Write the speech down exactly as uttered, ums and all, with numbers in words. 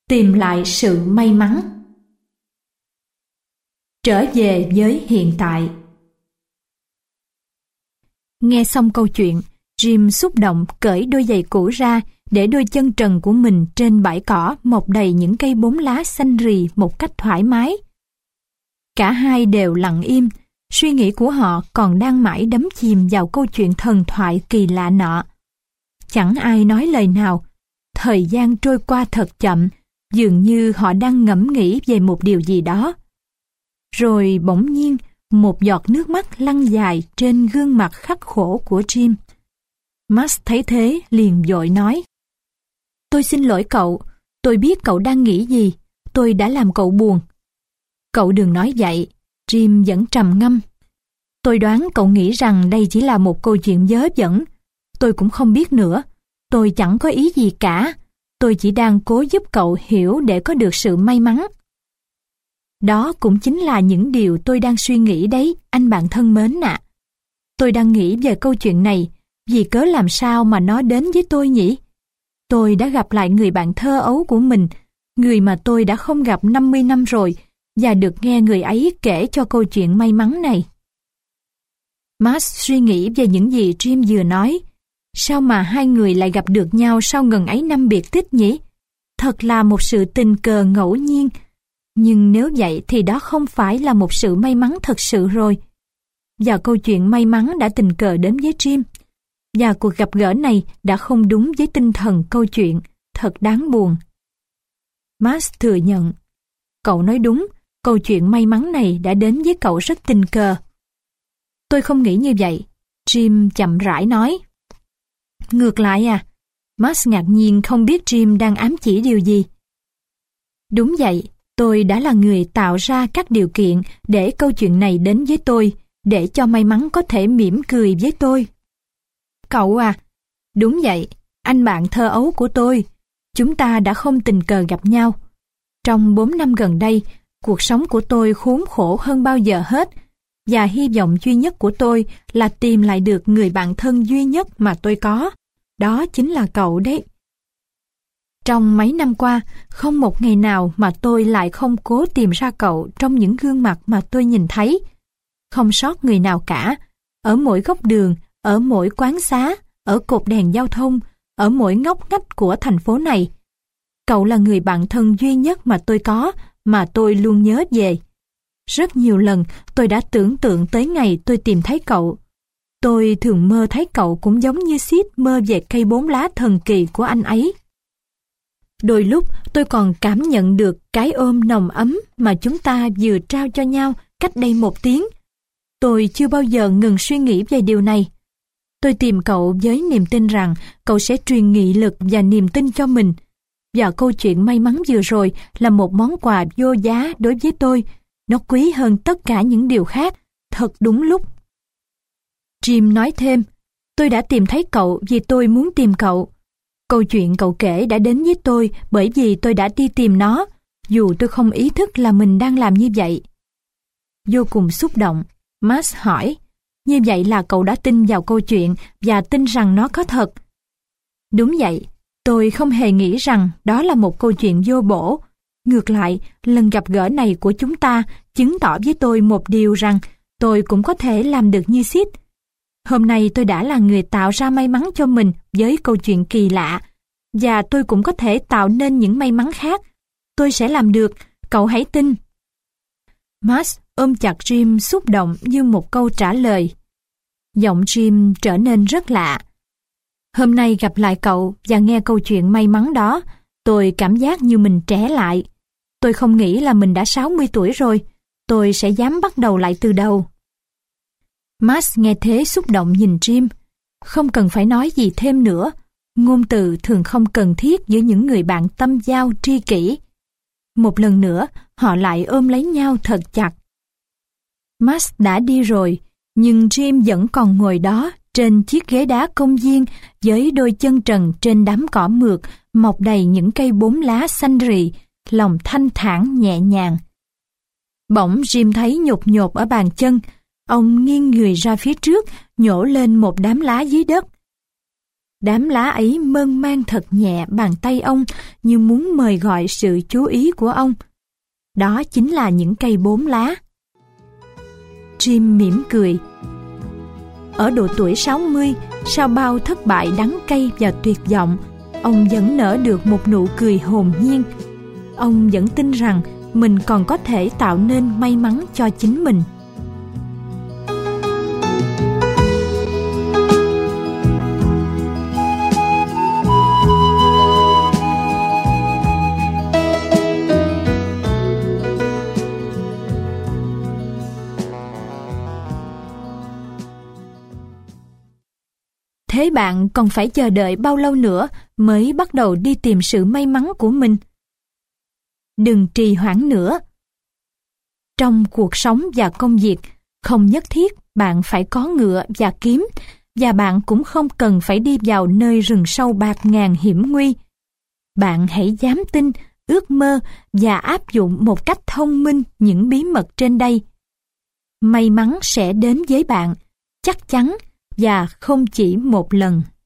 Tìm lại sự may mắn. Trở về với hiện tại. Nghe xong câu chuyện, Jim xúc động cởi đôi giày cũ ra để đôi chân trần của mình trên bãi cỏ mọc đầy những cây bóng lá xanh rì một cách thoải mái. Cả hai đều lặng im, suy nghĩ của họ còn đang mãi đắm chìm vào câu chuyện thần thoại kỳ lạ nọ. Chẳng ai nói lời nào. Thời gian trôi qua thật chậm, dường như họ đang ngẫm nghĩ về một điều gì đó. Rồi bỗng nhiên, một giọt nước mắt lăn dài trên gương mặt khắc khổ của Jim. Max thấy thế liền vội nói: "Tôi xin lỗi cậu, tôi biết cậu đang nghĩ gì, tôi đã làm cậu buồn." "Cậu đừng nói vậy," Jim vẫn trầm ngâm. "Tôi đoán cậu nghĩ rằng đây chỉ là một câu chuyện vớ vẩn. Tôi cũng không biết nữa, tôi chẳng có ý gì cả. Tôi chỉ đang cố giúp cậu hiểu để có được sự may mắn." "Đó cũng chính là những điều tôi đang suy nghĩ đấy, anh bạn thân mến ạ. Tôi đang nghĩ về câu chuyện này, vì cớ làm sao mà nó đến với tôi nhỉ? Tôi đã gặp lại người bạn thơ ấu của mình, người mà tôi đã không gặp năm mươi năm rồi, và được nghe người ấy kể cho câu chuyện may mắn này." Max suy nghĩ về những gì Jim vừa nói. Sao mà hai người lại gặp được nhau sau ngần ấy năm biệt tích nhỉ? Thật là một sự tình cờ ngẫu nhiên. Nhưng nếu vậy thì đó không phải là một sự may mắn thật sự rồi. Và câu chuyện may mắn đã tình cờ đến với Jim. Và cuộc gặp gỡ này đã không đúng với tinh thần câu chuyện. Thật đáng buồn. Max thừa nhận: "Cậu nói đúng, câu chuyện may mắn này đã đến với cậu rất tình cờ." "Tôi không nghĩ như vậy," Jim chậm rãi nói. "Ngược lại à?" Max ngạc nhiên không biết Jim đang ám chỉ điều gì. "Đúng vậy, tôi đã là người tạo ra các điều kiện để câu chuyện này đến với tôi, để cho may mắn có thể mỉm cười với tôi." "Cậu à?" "Đúng vậy, anh bạn thơ ấu của tôi. Chúng ta đã không tình cờ gặp nhau. Trong bốn năm gần đây, cuộc sống của tôi khốn khổ hơn bao giờ hết, và hy vọng duy nhất của tôi là tìm lại được người bạn thân duy nhất mà tôi có. Đó chính là cậu đấy. Trong mấy năm qua, không một ngày nào mà tôi lại không cố tìm ra cậu trong những gương mặt mà tôi nhìn thấy. Không sót người nào cả, ở mỗi góc đường, ở mỗi quán xá, ở cột đèn giao thông, ở mỗi ngóc ngách của thành phố này. Cậu là người bạn thân duy nhất mà tôi có, mà tôi luôn nhớ về. Rất nhiều lần tôi đã tưởng tượng tới ngày tôi tìm thấy cậu. Tôi thường mơ thấy cậu cũng giống như Sid mơ về cây bốn lá thần kỳ của anh ấy. Đôi lúc tôi còn cảm nhận được cái ôm nồng ấm mà chúng ta vừa trao cho nhau cách đây một tiếng. Tôi chưa bao giờ ngừng suy nghĩ về điều này. Tôi tìm cậu với niềm tin rằng cậu sẽ truyền nghị lực và niềm tin cho mình. Và câu chuyện may mắn vừa rồi là một món quà vô giá đối với tôi. Nó quý hơn tất cả những điều khác, thật đúng lúc. Jim nói thêm: "Tôi đã tìm thấy cậu vì tôi muốn tìm cậu. Câu chuyện cậu kể đã đến với tôi bởi vì tôi đã đi tìm nó, dù tôi không ý thức là mình đang làm như vậy." Vô cùng xúc động, Max hỏi: "Như vậy là cậu đã tin vào câu chuyện và tin rằng nó có thật?" "Đúng vậy, tôi không hề nghĩ rằng đó là một câu chuyện vô bổ. Ngược lại, lần gặp gỡ này của chúng ta chứng tỏ với tôi một điều rằng tôi cũng có thể làm được như Sid. Hôm nay tôi đã là người tạo ra may mắn cho mình với câu chuyện kỳ lạ, và tôi cũng có thể tạo nên những may mắn khác. Tôi sẽ làm được, cậu hãy tin." Max ôm chặt Jim xúc động như một câu trả lời. Giọng Jim trở nên rất lạ. "Hôm nay gặp lại cậu và nghe câu chuyện may mắn đó, tôi cảm giác như mình trẻ lại. Tôi không nghĩ là mình đã sáu mươi tuổi rồi. Tôi sẽ dám bắt đầu lại từ đầu." Max nghe thế xúc động nhìn Jim. Không cần phải nói gì thêm nữa. Ngôn từ thường không cần thiết giữa những người bạn tâm giao tri kỷ. Một lần nữa, họ lại ôm lấy nhau thật chặt. Max đã đi rồi, nhưng Jim vẫn còn ngồi đó trên chiếc ghế đá công viên với đôi chân trần trên đám cỏ mượt mọc đầy những cây bốn lá xanh rì, lòng thanh thản nhẹ nhàng. Bỗng Jim thấy nhột nhột ở bàn chân. Ông nghiêng người ra phía trước, nhổ lên một đám lá dưới đất. Đám lá ấy mơn man thật nhẹ bàn tay ông như muốn mời gọi sự chú ý của ông. Đó chính là những cây bốn lá. Jim mỉm cười. Ở độ tuổi sáu mươi, sau bao thất bại đắng cay và tuyệt vọng, ông vẫn nở được một nụ cười hồn nhiên. Ông vẫn tin rằng mình còn có thể tạo nên may mắn cho chính mình. Thế bạn còn phải chờ đợi bao lâu nữa mới bắt đầu đi tìm sự may mắn của mình? Đừng trì hoãn nữa. Trong cuộc sống và công việc, không nhất thiết bạn phải có ngựa và kiếm, và bạn cũng không cần phải đi vào nơi rừng sâu bạt ngàn hiểm nguy. Bạn hãy dám tin, ước mơ và áp dụng một cách thông minh những bí mật trên đây. May mắn sẽ đến với bạn, chắc chắn, và không chỉ một lần.